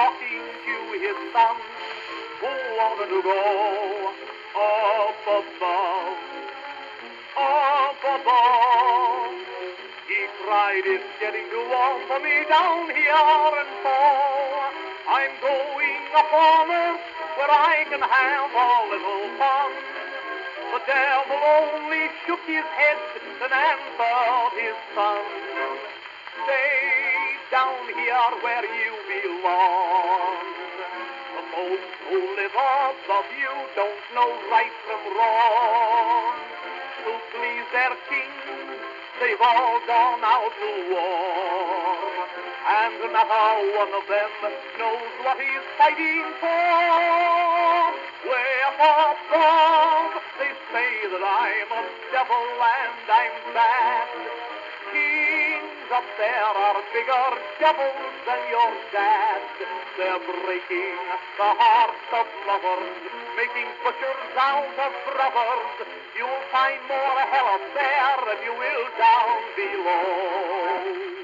talking to his son, who wanted to go up above, up above. He cried, it's getting too warm for me down here, and so I'm going up on earth where I can have a little fun. The devil only shook his head and answered his son, stay down here where you belong. The folks who live above you don't know right from wrong. To please their king, they've all gone out to war. And not one of them knows what he's fighting for. Way up above, they say that I'm a devil and I'm bad. Kings up there are bigger devils than your dad. They're breaking the hearts of lovers, making butchers out of brothers. You'll find more hell up there than you will down below.